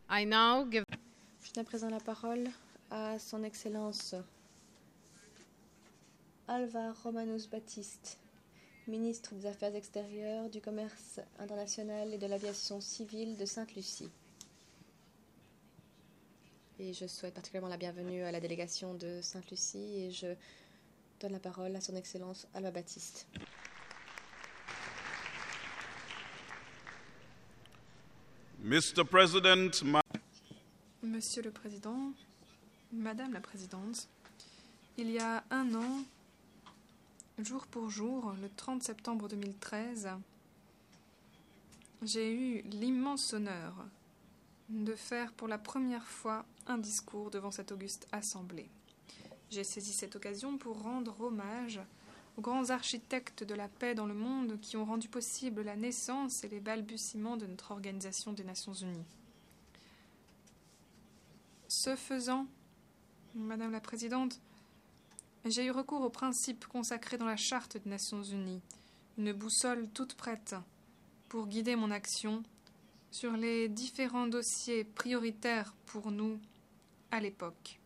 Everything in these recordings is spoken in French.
Je donne à présent la parole à son Excellence Alvaro Romanos Batiste, ministre des Affaires extérieures, du Commerce international et de l'aviation civile de Sainte-Lucie. Et je souhaite particulièrement la bienvenue à la délégation de Sainte-Lucie et je donne la parole à son Excellence Alvaro Batiste. Mr. President, Monsieur le Président, Madame la Présidente, il y a un an, jour pour jour, le 30 septembre 2013, j'ai eu l'immense honneur de faire pour la première fois un discours devant cette auguste assemblée. J'ai saisi cette occasion pour rendre hommage aux grands architectes de la paix dans le monde qui ont rendu possible la naissance et les balbutiements de notre Organisation des Nations Unies. Ce faisant, Madame la Présidente, j'ai eu recours aux principes consacrés dans la Charte des Nations Unies, une boussole toute prête pour guider mon action sur les différents dossiers prioritaires pour nous à l'époque.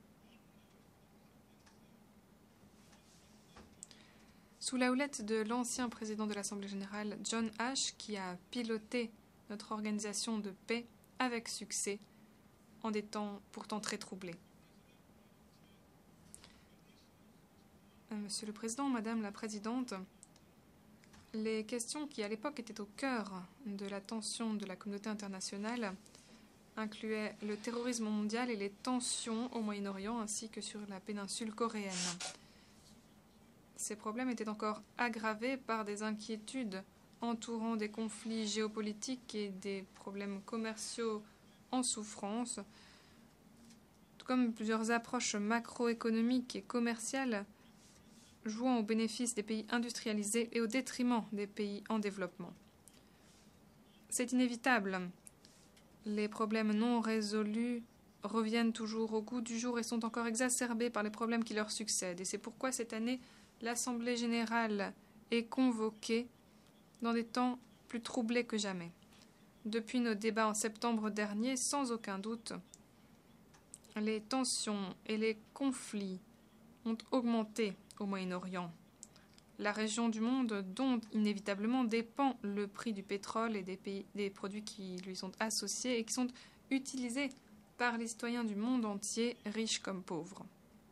Sous la houlette de l'ancien président de l'Assemblée générale, John Ash, qui a piloté notre organisation de paix avec succès en des temps pourtant très troublés. Monsieur le Président, Madame la Présidente, les questions qui à l'époque étaient au cœur de l'attention de la communauté internationale incluaient le terrorisme mondial et les tensions au Moyen-Orient ainsi que sur la péninsule coréenne. Ces problèmes étaient encore aggravés par des inquiétudes entourant des conflits géopolitiques et des problèmes commerciaux en souffrance, tout comme plusieurs approches macroéconomiques et commerciales jouant au bénéfice des pays industrialisés et au détriment des pays en développement. C'est inévitable. Les problèmes non résolus reviennent toujours au goût du jour et sont encore exacerbés par les problèmes qui leur succèdent. Et c'est pourquoi cette année, l'Assemblée générale est convoquée dans des temps plus troublés que jamais. Depuis nos débats en septembre dernier, sans aucun doute, les tensions et les conflits ont augmenté au Moyen-Orient. La région du monde dont inévitablement dépend le prix du pétrole et des produits qui lui sont associés et qui sont utilisés par les citoyens du monde entier, riches comme pauvres.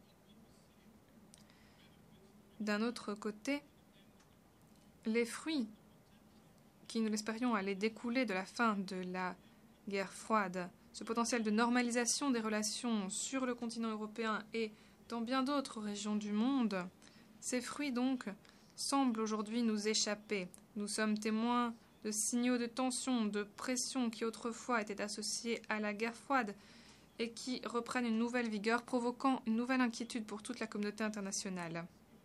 D'un autre côté, les fruits qui, nous l'espérions, allaient découler de la fin de la guerre froide, ce potentiel de normalisation des relations sur le continent européen et dans bien d'autres régions du monde, ces fruits donc semblent aujourd'hui nous échapper. Nous sommes témoins de signaux de tension, de pression qui autrefois étaient associés à la guerre froide et qui reprennent une nouvelle vigueur, provoquant une nouvelle inquiétude pour toute la communauté internationale.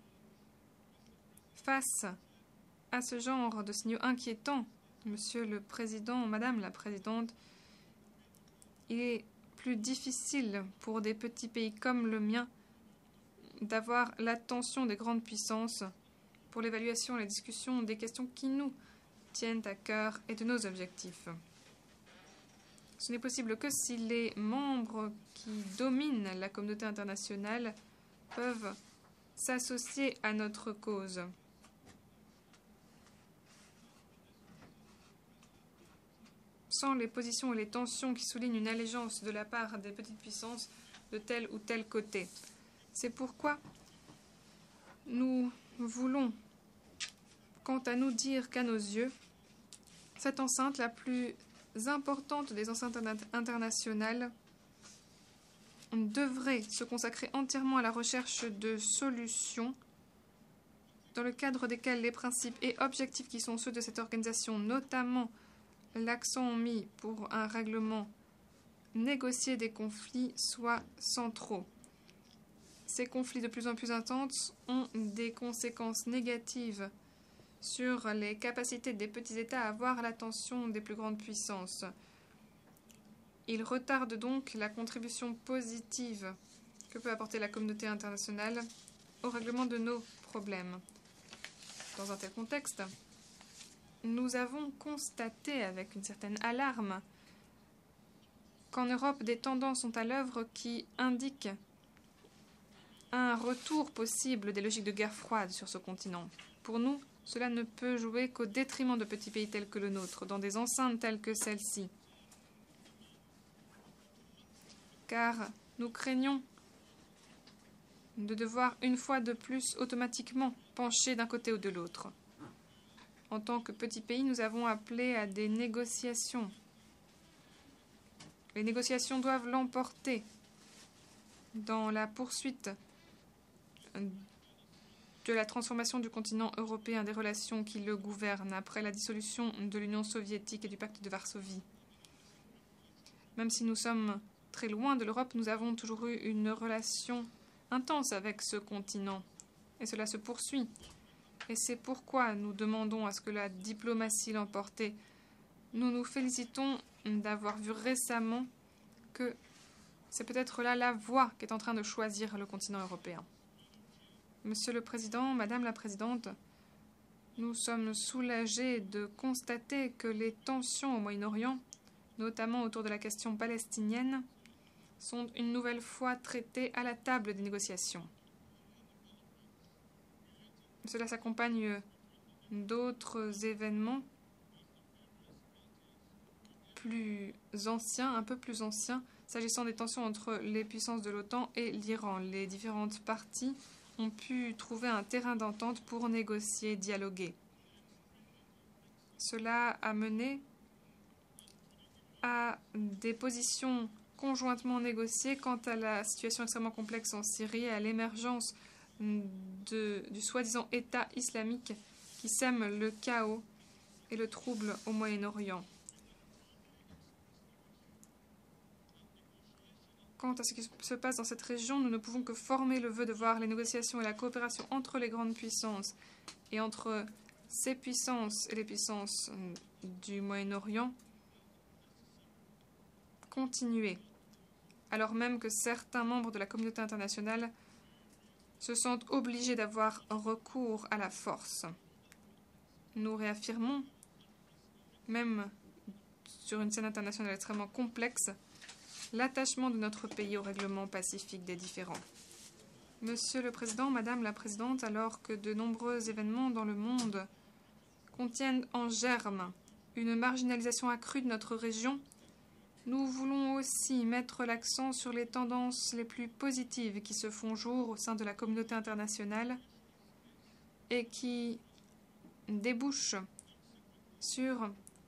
Face à ce genre de signaux inquiétants, Monsieur le Président, Madame la Présidente, il est plus difficile pour des petits pays comme le mien d'avoir l'attention des grandes puissances pour l'évaluation et la discussion des questions qui nous tiennent à cœur et de nos objectifs. Ce n'est possible que si les membres qui dominent la communauté internationale peuvent s'associer à notre cause. Sans les positions et les tensions qui soulignent une allégeance de la part des petites puissances de tel ou tel côté. C'est pourquoi nous voulons, quant à nous, dire qu'à nos yeux, cette enceinte, la plus importante des enceintes internationales, devrait se consacrer entièrement à la recherche de solutions dans le cadre desquelles les principes et objectifs qui sont ceux de cette organisation, notamment l'accent mis pour un règlement négocié des conflits, soient centraux. Ces conflits de plus en plus intenses ont des conséquences négatives sur les capacités des petits États à avoir l'attention des plus grandes puissances. Ils retardent donc la contribution positive que peut apporter la communauté internationale au règlement de nos problèmes. Dans un tel contexte, nous avons constaté avec une certaine alarme qu'en Europe, des tendances sont à l'œuvre qui indiquent un retour possible des logiques de guerre froide sur ce continent. Pour nous, cela ne peut jouer qu'au détriment de petits pays tels que le nôtre, dans des enceintes telles que celle-ci. Car nous craignons de devoir une fois de plus automatiquement pencher d'un côté ou de l'autre. En tant que petit pays, nous avons appelé à des négociations. Les négociations doivent l'emporter dans la poursuite de la transformation du continent européen, des relations qui le gouvernent après la dissolution de l'Union soviétique et du pacte de Varsovie. Même si nous sommes très loin de l'Europe, nous avons toujours eu une relation intense avec ce continent. Et cela se poursuit. Et c'est pourquoi nous demandons à ce que la diplomatie l'emporte. Nous nous félicitons d'avoir vu récemment que c'est peut-être là la voie qu'est en train de choisir le continent européen. Monsieur le Président, Madame la Présidente, nous sommes soulagés de constater que les tensions au Moyen-Orient, notamment autour de la question palestinienne, sont une nouvelle fois traitées à la table des négociations. Cela s'accompagne d'autres événements plus anciens, un peu plus anciens, s'agissant des tensions entre les puissances de l'OTAN et l'Iran. Les différentes parties ont pu trouver un terrain d'entente pour négocier, dialoguer. Cela a mené à des positions conjointement négociées quant à la situation extrêmement complexe en Syrie et à l'émergence du soi-disant État islamique qui sème le chaos et le trouble au Moyen-Orient. Quant à ce qui se passe dans cette région, nous ne pouvons que former le vœu de voir les négociations et la coopération entre les grandes puissances et entre ces puissances et les puissances du Moyen-Orient continuer, alors même que certains membres de la communauté internationale se sentent obligés d'avoir recours à la force. Nous réaffirmons, même sur une scène internationale extrêmement complexe, l'attachement de notre pays au règlement pacifique des différends. Monsieur le Président, Madame la Présidente, alors que de nombreux événements dans le monde contiennent en germe une marginalisation accrue de notre région, nous voulons aussi mettre l'accent sur les tendances les plus positives qui se font jour au sein de la communauté internationale et qui débouchent sur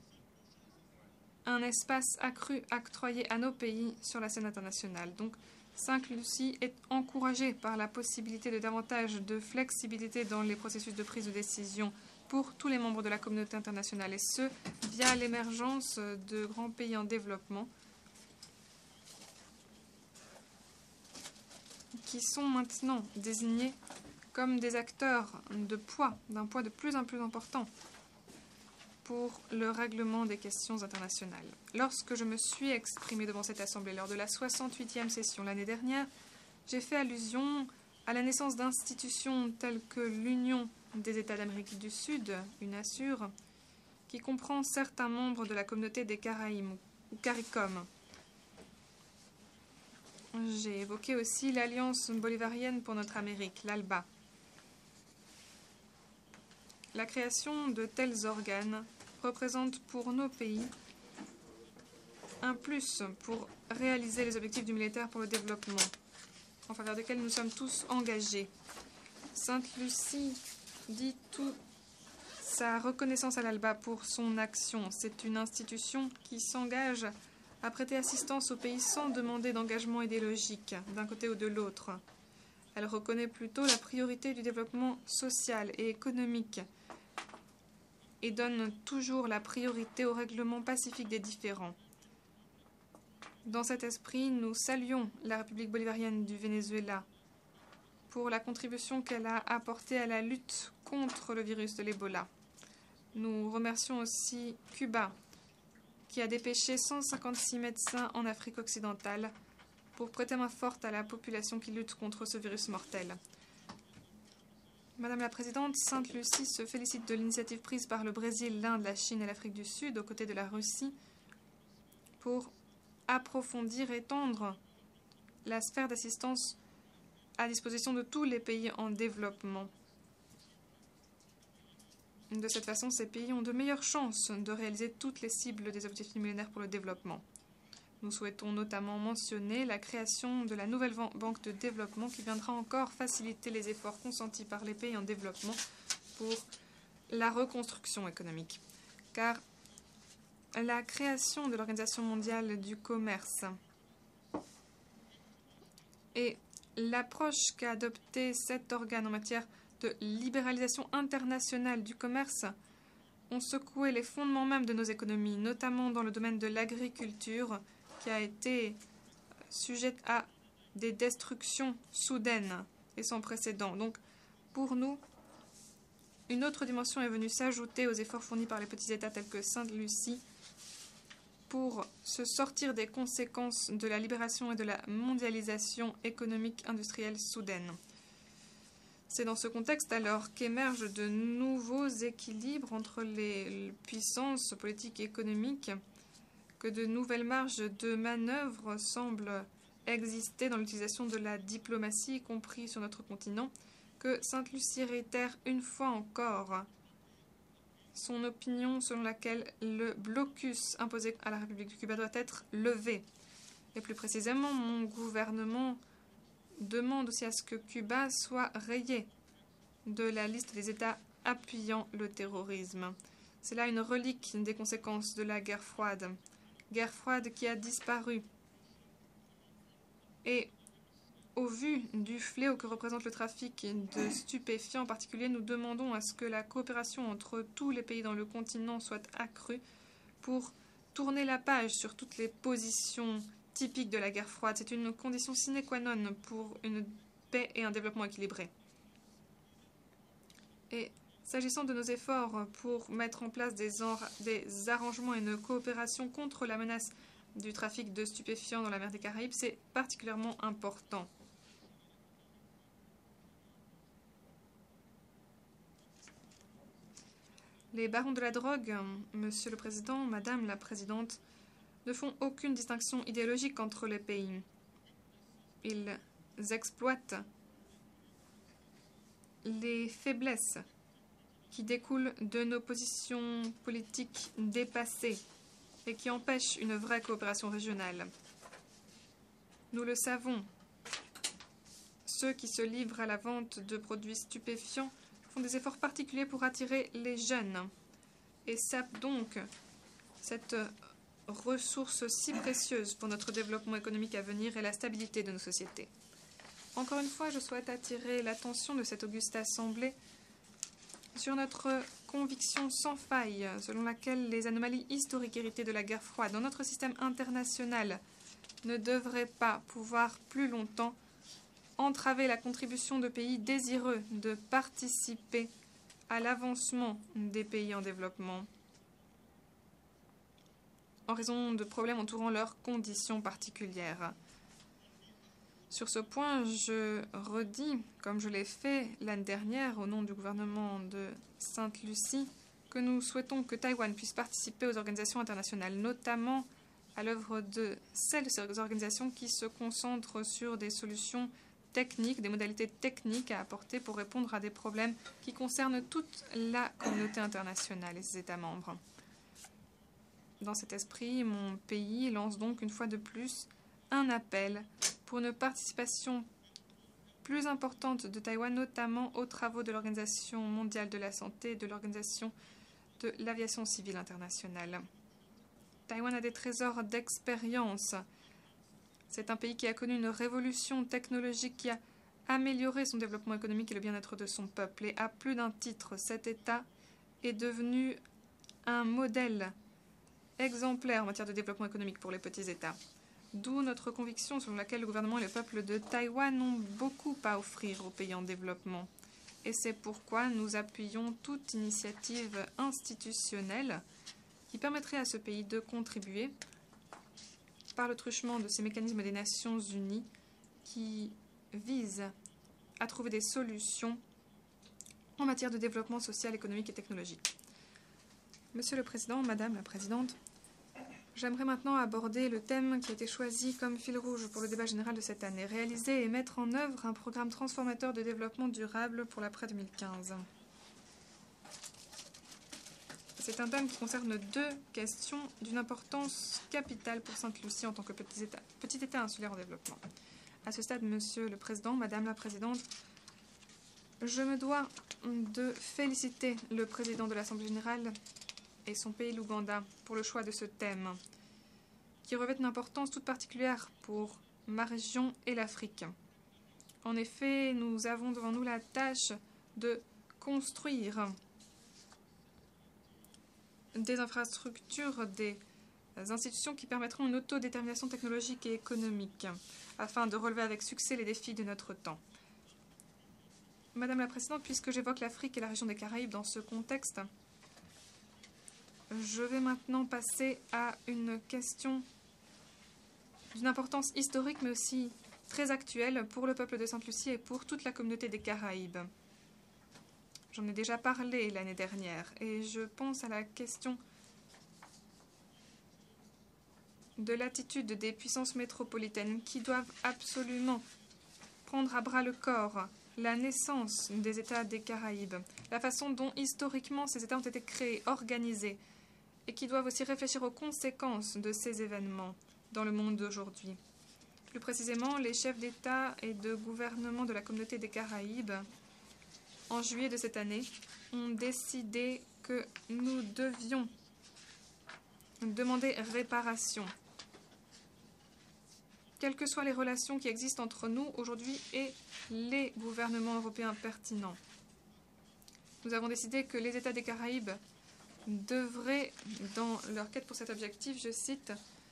un espace accru octroyé à nos pays sur la scène internationale. Donc, Sainte-Lucie est encouragée par la possibilité de davantage de flexibilité dans les processus de prise de décision pour tous les membres de la communauté internationale, et ce, via l'émergence de grands pays en développement qui sont maintenant désignés comme des acteurs de poids, d'un poids de plus en plus important pour le règlement des questions internationales. Lorsque je me suis exprimée devant cette Assemblée lors de la 68e session l'année dernière, j'ai fait allusion à la naissance d'institutions telles que l'Union des États d'Amérique du Sud, UNASUR, qui comprend certains membres de la communauté des Caraïbes, ou CARICOM. J'ai évoqué aussi l'Alliance bolivarienne pour notre Amérique, l'ALBA. La création de tels organes représente pour nos pays un plus pour réaliser les objectifs du militaire pour le développement, en faveur desquels nous sommes tous engagés. Sainte-Lucie dit toute sa reconnaissance à l'ALBA pour son action. C'est une institution qui s'engage à prêter assistance aux pays sans demander d'engagement idéologique d'un côté ou de l'autre. Elle reconnaît plutôt la priorité du développement social et économique et donne toujours la priorité au règlement pacifique des différends. Dans cet esprit, nous saluons la République bolivarienne du Venezuela pour la contribution qu'elle a apportée à la lutte contre le virus de l'Ebola. Nous remercions aussi Cuba, qui a dépêché 156 médecins en Afrique occidentale pour prêter main forte à la population qui lutte contre ce virus mortel. Madame la Présidente, Sainte-Lucie se félicite de l'initiative prise par le Brésil, l'Inde, la Chine et l'Afrique du Sud, aux côtés de la Russie, pour approfondir, étendre la sphère d'assistance à disposition de tous les pays en développement. De cette façon, ces pays ont de meilleures chances de réaliser toutes les cibles des objectifs millénaires pour le développement. Nous souhaitons notamment mentionner la création de la nouvelle banque de développement qui viendra encore faciliter les efforts consentis par les pays en développement pour la reconstruction économique. Car la création de l'Organisation mondiale du commerce et l'approche qu'a adoptée cet organe en matière de libéralisation internationale du commerce ont secoué les fondements même de nos économies, notamment dans le domaine de l'agriculture, qui a été sujette à des destructions soudaines et sans précédent. Donc, pour nous, une autre dimension est venue s'ajouter aux efforts fournis par les petits États tels que Sainte-Lucie pour se sortir des conséquences de la libération et de la mondialisation économique industrielle soudaine. C'est dans ce contexte alors qu'émergent de nouveaux équilibres entre les puissances politiques et économiques, que de nouvelles marges de manœuvre semblent exister dans l'utilisation de la diplomatie, y compris sur notre continent, que Sainte-Lucie réitère une fois encore son opinion selon laquelle le blocus imposé à la République de Cuba doit être levé. Et plus précisément, mon gouvernement demande aussi à ce que Cuba soit rayé de la liste des États appuyant le terrorisme. C'est là une relique des conséquences de la guerre froide qui a disparu. Et au vu du fléau que représente le trafic de stupéfiants en particulier, nous demandons à ce que la coopération entre tous les pays dans le continent soit accrue pour tourner la page sur toutes les positions typiques de la guerre froide. C'est une condition sine qua non pour une paix et un développement équilibré. Et s'agissant de nos efforts pour mettre en place des arrangements et une coopération contre la menace du trafic de stupéfiants dans la mer des Caraïbes, c'est particulièrement important. Les barons de la drogue, Monsieur le Président, Madame la Présidente, ne font aucune distinction idéologique entre les pays. Ils exploitent les faiblesses qui découlent de nos positions politiques dépassées et qui empêchent une vraie coopération régionale. Nous le savons, ceux qui se livrent à la vente de produits stupéfiants font des efforts particuliers pour attirer les jeunes et sapent donc cette ressource si précieuse pour notre développement économique à venir et la stabilité de nos sociétés. Encore une fois, je souhaite attirer l'attention de cette auguste assemblée sur notre conviction sans faille, selon laquelle les anomalies historiques héritées de la guerre froide dans notre système international ne devraient pas pouvoir plus longtemps entraver la contribution de pays désireux de participer à l'avancement des pays en développement, en raison de problèmes entourant leurs conditions particulières. Sur ce point, je redis, comme je l'ai fait l'année dernière au nom du gouvernement de Sainte-Lucie, que nous souhaitons que Taïwan puisse participer aux organisations internationales, notamment à l'œuvre de celles de ces organisations qui se concentrent sur des solutions techniques, des modalités techniques à apporter pour répondre à des problèmes qui concernent toute la communauté internationale et ses États membres. Dans cet esprit, mon pays lance donc une fois de plus un appel pour une participation plus importante de Taïwan, notamment aux travaux de l'Organisation mondiale de la santé et de l'Organisation de l'aviation civile internationale. Taïwan a des trésors d'expérience. C'est un pays qui a connu une révolution technologique qui a amélioré son développement économique et le bien-être de son peuple. Et à plus d'un titre, cet État est devenu un modèle exemplaire en matière de développement économique pour les petits États. D'où notre conviction selon laquelle le gouvernement et le peuple de Taïwan ont beaucoup à offrir aux pays en développement. Et c'est pourquoi nous appuyons toute initiative institutionnelle qui permettrait à ce pays de contribuer par le truchement de ces mécanismes des Nations Unies qui visent à trouver des solutions en matière de développement social, économique et technologique. Monsieur le Président, Madame la Présidente, J'aimerais maintenant aborder le thème qui a été choisi comme fil rouge pour le débat général de cette année, réaliser et mettre en œuvre un programme transformateur de développement durable pour l'après 2015. C'est un thème qui concerne deux questions d'une importance capitale pour Sainte-Lucie en tant que petit État insulaire en développement. À ce stade, Monsieur le Président, Madame la Présidente, je me dois de féliciter le Président de l'Assemblée générale et son pays, l'Ouganda, pour le choix de ce thème, qui revêt une importance toute particulière pour ma région et l'Afrique. En effet, nous avons devant nous la tâche de construire des infrastructures, des institutions qui permettront une autodétermination technologique et économique, afin de relever avec succès les défis de notre temps. Madame la Présidente, puisque j'évoque l'Afrique et la région des Caraïbes dans ce contexte, je vais maintenant passer à une question d'une importance historique, mais aussi très actuelle pour le peuple de Sainte-Lucie et pour toute la communauté des Caraïbes. J'en ai déjà parlé l'année dernière, et je pense à la question de l'attitude des puissances métropolitaines qui doivent absolument prendre à bras le corps la naissance des États des Caraïbes, la façon dont historiquement ces États ont été créés, organisés, et qui doivent aussi réfléchir aux conséquences de ces événements dans le monde d'aujourd'hui. Plus précisément, les chefs d'État et de gouvernement de la communauté des Caraïbes, en juillet de cette année, ont décidé que nous devions demander réparation, quelles que soient les relations qui existent entre nous aujourd'hui et les gouvernements européens pertinents. Nous avons décidé que les États des Caraïbes devraient, dans leur quête pour cet objectif, je cite,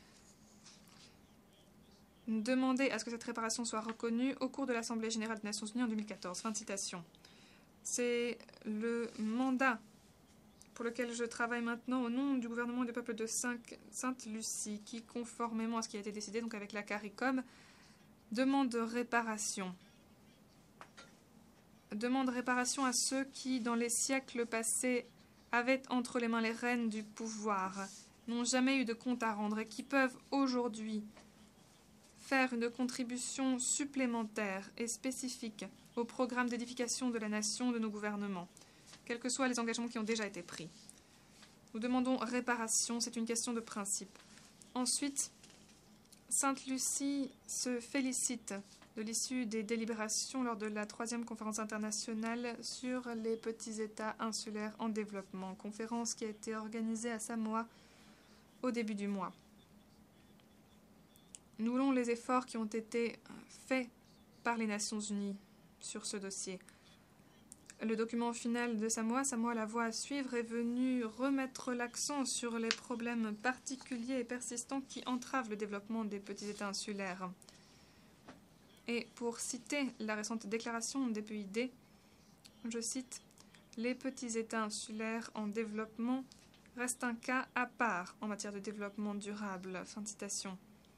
demander à ce que cette réparation soit reconnue au cours de l'Assemblée générale des Nations unies en 2014. Fin de citation. C'est le mandat pour lequel je travaille maintenant au nom du gouvernement du peuple de Sainte-Lucie, qui, conformément à ce qui a été décidé donc avec la CARICOM, demande réparation. Demande réparation à ceux qui, dans les siècles passés, avaient entre les mains les rênes du pouvoir, n'ont jamais eu de compte à rendre et qui peuvent aujourd'hui faire une contribution supplémentaire et spécifique au programme d'édification de la nation de nos gouvernements, quels que soient les engagements qui ont déjà été pris. Nous demandons réparation, c'est une question de principe. Ensuite, Sainte-Lucie se félicite de l'issue des délibérations lors de la 3e conférence internationale sur les petits États insulaires en développement, conférence qui a été organisée à Samoa au début du mois. Nous louons les efforts qui ont été faits par les Nations Unies sur ce dossier. Le document final de Samoa, la voie à suivre, est venu remettre l'accent sur les problèmes particuliers et persistants qui entravent le développement des petits États insulaires. Et pour citer la récente déclaration des PID, je cite, « Les petits États insulaires en développement restent un cas à part en matière de développement durable. » Fin de citation.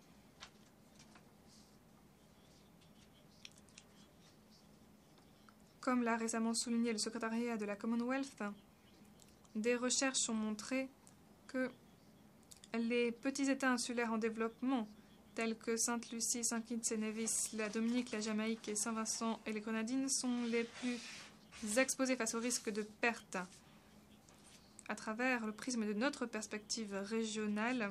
Comme l'a récemment souligné le secrétariat de la Commonwealth, des recherches ont montré que les petits États insulaires en développement, tels que Sainte-Lucie, Saint-Kitts et Nevis, la Dominique, la Jamaïque et Saint-Vincent et les Grenadines, sont les plus exposés face au risque de perte. À travers le prisme de notre perspective régionale,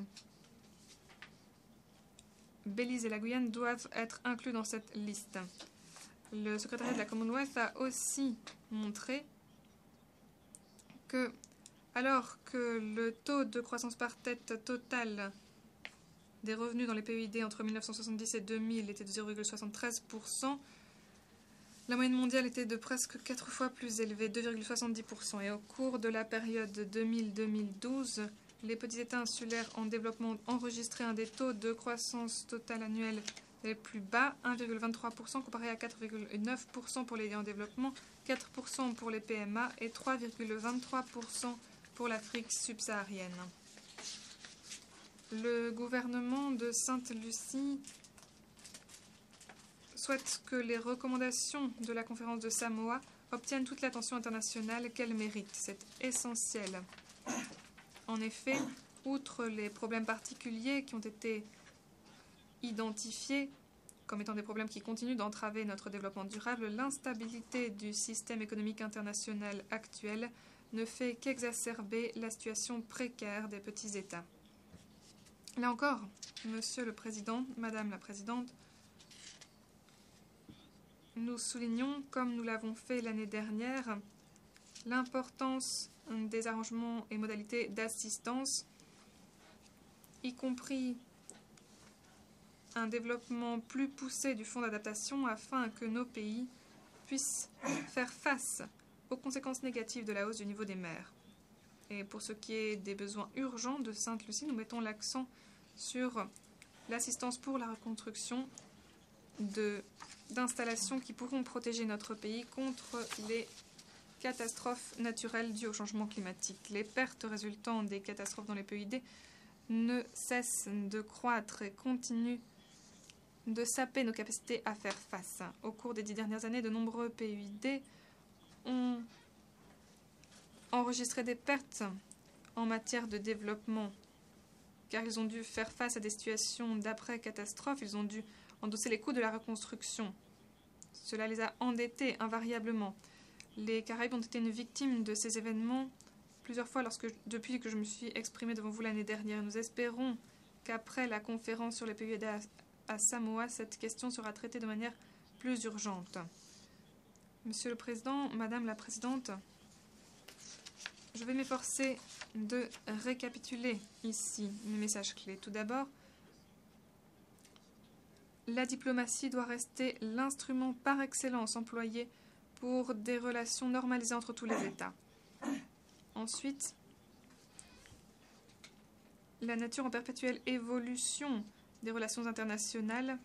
Belize et la Guyane doivent être inclus dans cette liste. Le secrétariat de la Commonwealth a aussi montré que, alors que le taux de croissance par tête totale des revenus dans les PID entre 1970 et 2000 était de 0,73%, la moyenne mondiale était de presque 4 fois plus élevée, 2,70%. Et au cours de la période 2000-2012, les petits États insulaires en développement ont enregistré un des taux de croissance totale annuelle les plus bas, 1,23% comparé à 4,9% pour les en développement, 4% pour les PMA et 3,23% pour l'Afrique subsaharienne. Le gouvernement de Sainte-Lucie souhaite que les recommandations de la conférence de Samoa obtiennent toute l'attention internationale qu'elles méritent. C'est essentiel. En effet, outre les problèmes particuliers qui ont été identifiés comme étant des problèmes qui continuent d'entraver notre développement durable, l'instabilité du système économique international actuel ne fait qu'exacerber la situation précaire des petits États. Là encore, Monsieur le Président, Madame la Présidente, nous soulignons, comme nous l'avons fait l'année dernière, l'importance des arrangements et modalités d'assistance, y compris un développement plus poussé du fonds d'adaptation afin que nos pays puissent faire face aux conséquences négatives de la hausse du niveau des mers. Et pour ce qui est des besoins urgents de Sainte-Lucie, nous mettons l'accent sur l'assistance pour la reconstruction d'installations qui pourront protéger notre pays contre les catastrophes naturelles dues au changement climatique. Les pertes résultant des catastrophes dans les PUD ne cessent de croître et continuent de saper nos capacités à faire face. Au cours des 10 dernières années, de nombreux PUD ont enregistré des pertes en matière de développement, car ils ont dû faire face à des situations d'après-catastrophe, ils ont dû endosser les coûts de la reconstruction. Cela les a endettés invariablement. Les Caraïbes ont été une victime de ces événements plusieurs fois depuis que je me suis exprimée devant vous l'année dernière. Nous espérons qu'après la conférence sur les PUD à Samoa, cette question sera traitée de manière plus urgente. Monsieur le Président, Madame la Présidente, je vais m'efforcer de récapituler ici mes messages clés. Tout d'abord, la diplomatie doit rester l'instrument par excellence employé pour des relations normalisées entre tous les États. Ensuite, la nature en perpétuelle évolution des relations internationales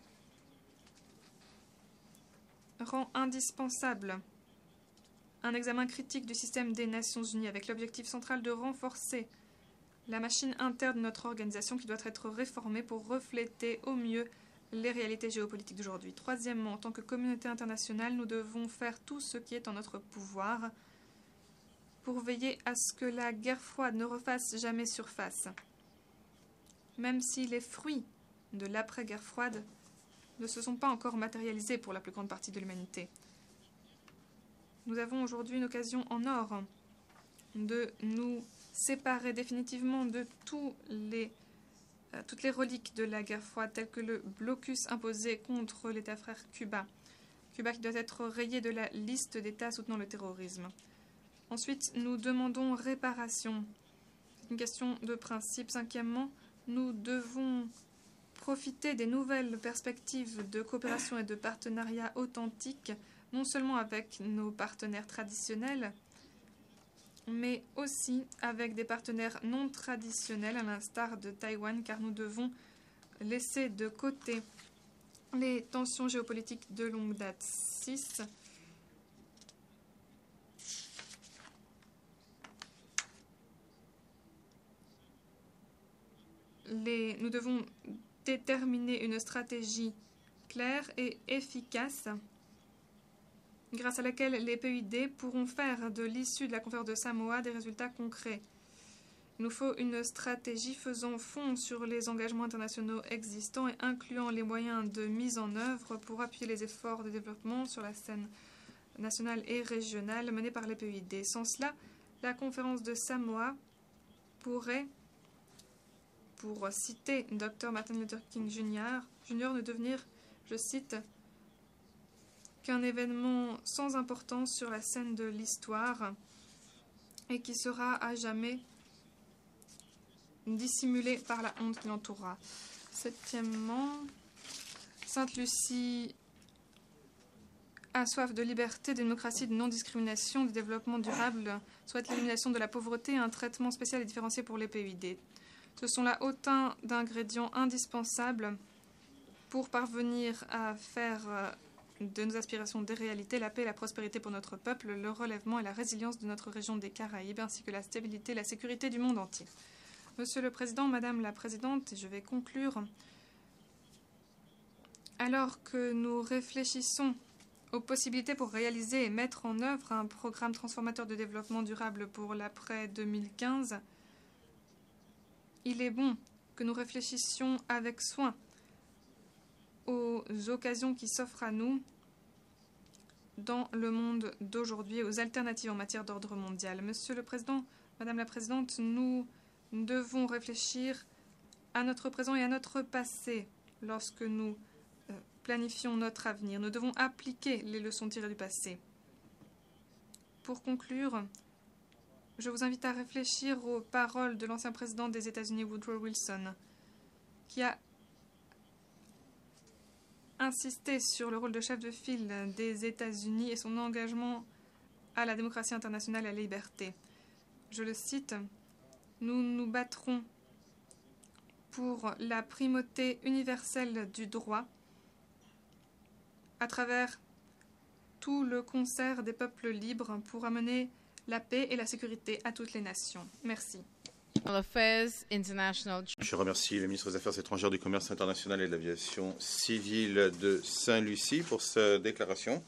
rend indispensable un examen critique du système des Nations Unies avec l'objectif central de renforcer la machine interne de notre organisation qui doit être réformée pour refléter au mieux les réalités géopolitiques d'aujourd'hui. Troisièmement, en tant que communauté internationale, nous devons faire tout ce qui est en notre pouvoir pour veiller à ce que la guerre froide ne refasse jamais surface. Même si les fruits de l'après-guerre froide ne se sont pas encore matérialisés pour la plus grande partie de l'humanité. Nous avons aujourd'hui une occasion en or de nous séparer définitivement de toutes les reliques de la guerre froide, telles que le blocus imposé contre l'État frère Cuba. Cuba qui doit être rayé de la liste d'États soutenant le terrorisme. Ensuite, nous demandons réparation. Une question de principe. Cinquièmement, nous devons profiter des nouvelles perspectives de coopération et de partenariat authentique, non seulement avec nos partenaires traditionnels, mais aussi avec des partenaires non traditionnels, à l'instar de Taïwan, car nous devons laisser de côté les tensions géopolitiques de longue date. 6. Nous devons déterminer une stratégie claire et efficace grâce à laquelle les PUD pourront faire de l'issue de la conférence de Samoa des résultats concrets. Il nous faut une stratégie faisant fond sur les engagements internationaux existants et incluant les moyens de mise en œuvre pour appuyer les efforts de développement sur la scène nationale et régionale menés par les PUD. Sans cela, la conférence de Samoa pourrait, pour citer Dr. Martin Luther King Jr., ne devenir, je cite, qu'un événement sans importance sur la scène de l'histoire et qui sera à jamais dissimulé par la honte qui l'entourera. Septièmement, Sainte-Lucie a soif de liberté, de démocratie, de non-discrimination, de développement durable, souhaite l'élimination de la pauvreté et un traitement spécial et différencié pour les PUD. Ce sont là autant d'ingrédients indispensables pour parvenir à faire de nos aspirations des réalités, la paix et la prospérité pour notre peuple, le relèvement et la résilience de notre région des Caraïbes, ainsi que la stabilité et la sécurité du monde entier. Monsieur le Président, Madame la Présidente, je vais conclure. Alors que nous réfléchissons aux possibilités pour réaliser et mettre en œuvre un programme transformateur de développement durable pour l'après 2015, il est bon que nous réfléchissions avec soin aux occasions qui s'offrent à nous dans le monde d'aujourd'hui et aux alternatives en matière d'ordre mondial. Monsieur le Président, Madame la Présidente, nous devons réfléchir à notre présent et à notre passé lorsque nous planifions notre avenir. Nous devons appliquer les leçons tirées du passé. Pour conclure, je vous invite à réfléchir aux paroles de l'ancien président des États-Unis, Woodrow Wilson, qui a insisté sur le rôle de chef de file des États-Unis et son engagement à la démocratie internationale et à la liberté. Je le cite, « Nous nous battrons pour la primauté universelle du droit à travers tout le concert des peuples libres pour amener la paix et la sécurité à toutes les nations. » Merci. Je remercie le ministre des Affaires étrangères, du Commerce international et de l'aviation civile de Saint-Lucie pour sa déclaration.